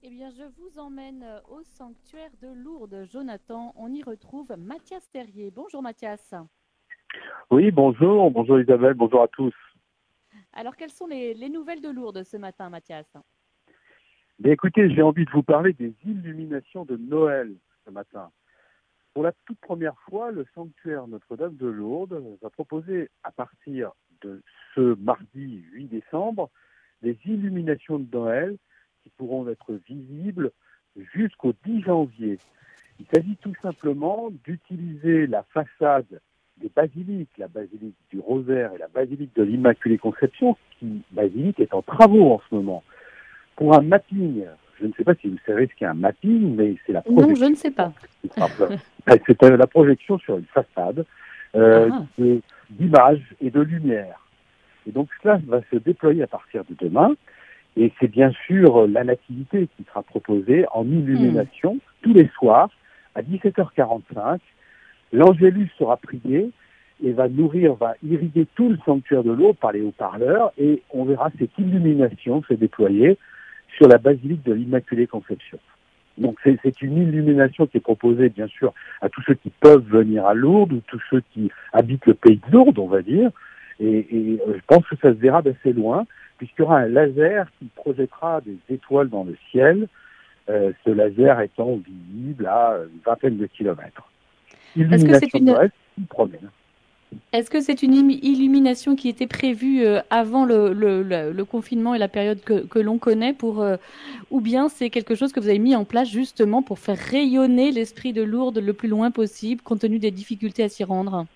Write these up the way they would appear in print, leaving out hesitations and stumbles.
Eh bien, je vous emmène au sanctuaire de Lourdes, Jonathan. On y retrouve Mathias Terrier. Bonjour Mathias. Oui, bonjour, bonjour Isabelle, bonjour à tous. Alors, quelles sont les nouvelles de Lourdes ce matin, Mathias? Bien, écoutez, j'ai envie de vous parler des illuminations de Noël ce matin. Pour la toute première fois, le sanctuaire Notre-Dame de Lourdes va proposer à partir de ce mardi 8 décembre des illuminations de Noël qui pourront être visibles jusqu'au 10 janvier. Il s'agit tout simplement d'utiliser la façade des basiliques, la basilique du Rosaire et la basilique de l'Immaculée Conception, qui basilique est en travaux en ce moment. Pour un mapping, je ne sais pas si vous savez ce qu'est un mapping, mais c'est la Non, je ne projection, sais pas. tout simple. C'est la projection sur une façade Ah, d'images et de lumière. Et donc cela va se déployer à partir de demain. Et c'est bien sûr la nativité qui sera proposée en hmm. illumination tous les soirs à 17h45. L'Angélus sera prié et va irriguer tout le sanctuaire de Lourdes par les haut-parleurs et on verra cette illumination se déployer sur la basilique de l'Immaculée Conception. Donc c'est une illumination qui est proposée bien sûr à tous ceux qui peuvent venir à Lourdes ou tous ceux qui habitent le pays de Lourdes, on va dire. Et je pense que ça se verra d'assez loin puisqu'il y aura un laser qui projettera des étoiles dans le ciel, ce laser étant visible à une vingtaine de kilomètres. Est-ce que c'est Illumination de une, Noël, une promène. est-ce que c'est une illumination qui était prévue avant le confinement et la période que l'on connaît ou bien c'est quelque chose que vous avez mis en place justement pour faire rayonner l'esprit de Lourdes le plus loin possible, compte tenu des difficultés à s'y rendre?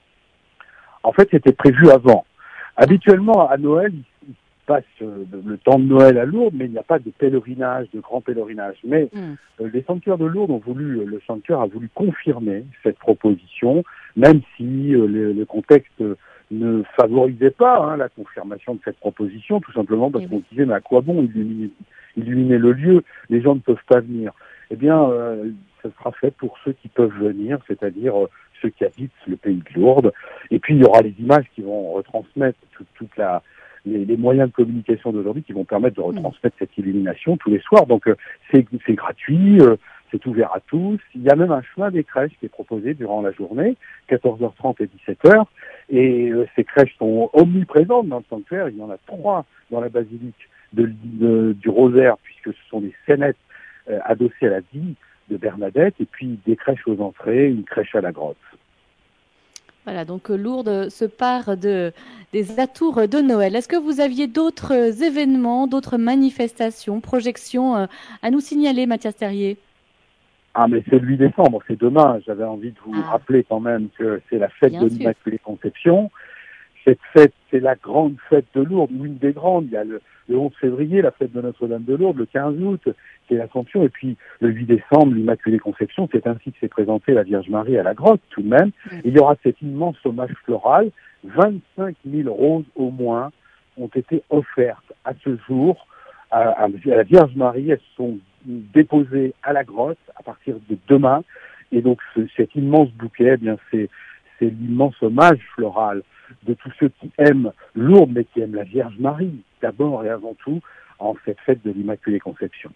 En fait, c'était prévu avant. Habituellement, à Noël, il passe le temps de Noël à Lourdes, mais il n'y a pas de pèlerinage, de grand pèlerinage. Mais Hmm. les sanctuaires de Lourdes le sanctuaire a voulu confirmer cette proposition, même si le contexte ne favorisait pas la confirmation de cette proposition, tout simplement parce Eh qu'on oui. disait, mais à quoi bon illuminer le lieu? Les gens ne peuvent pas venir. Eh bien, ça sera fait pour ceux qui peuvent venir, c'est-à-dire ceux qui habitent le pays de Lourdes. Et puis, il y aura les images qui vont retransmettre les moyens de communication d'aujourd'hui qui vont permettre de Hmm. retransmettre cette illumination tous les soirs. Donc, c'est gratuit, c'est ouvert à tous. Il y a même un chemin des crèches qui est proposé durant la journée, 14h30 et 17h. Et ces crèches sont omniprésentes dans le sanctuaire. Il y en a 3 dans la basilique du Rosaire, puisque ce sont des scénettes adossées à la vie de Bernadette, et puis des crèches aux entrées, une crèche à la grotte. Voilà, donc Lourdes se part des atours de Noël. Est-ce que vous aviez d'autres événements, d'autres manifestations, projections à nous signaler, Mathias Terrier? Ah, mais c'est le 8 décembre, c'est demain. J'avais envie de vous Ah, rappeler quand même que c'est la fête de bien sûr. l'Immaculée Conception. Cette fête, c'est la grande fête de Lourdes, ou une des grandes. Il y a le 11 février, la fête de Notre-Dame de Lourdes, le 15 août, c'est l'Assomption, et puis le 8 décembre, l'Immaculée Conception. C'est ainsi que s'est présentée la Vierge Marie à la grotte, tout de même. Mm. Et il y aura cet immense hommage floral. 25 000 roses au moins ont été offertes à ce jour à la Vierge Marie. Elles sont déposées à la grotte à partir de demain. Et donc cet immense bouquet, eh bien c'est l'immense hommage floral de tous ceux qui aiment Lourdes, mais qui aiment la Vierge Marie, d'abord et avant tout, en cette fête de l'Immaculée Conception.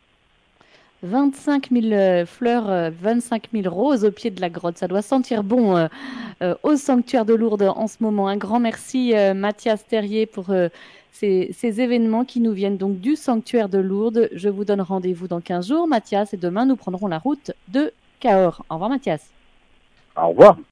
25 000 fleurs, 25 000 roses au pied de la grotte. Ça doit sentir bon au sanctuaire de Lourdes en ce moment. Un grand merci, Mathias Terrier, pour ces événements qui nous viennent donc du sanctuaire de Lourdes. Je vous donne rendez-vous dans 15 jours, Mathias, et demain, nous prendrons la route de Cahors. Au revoir, Mathias. Au revoir.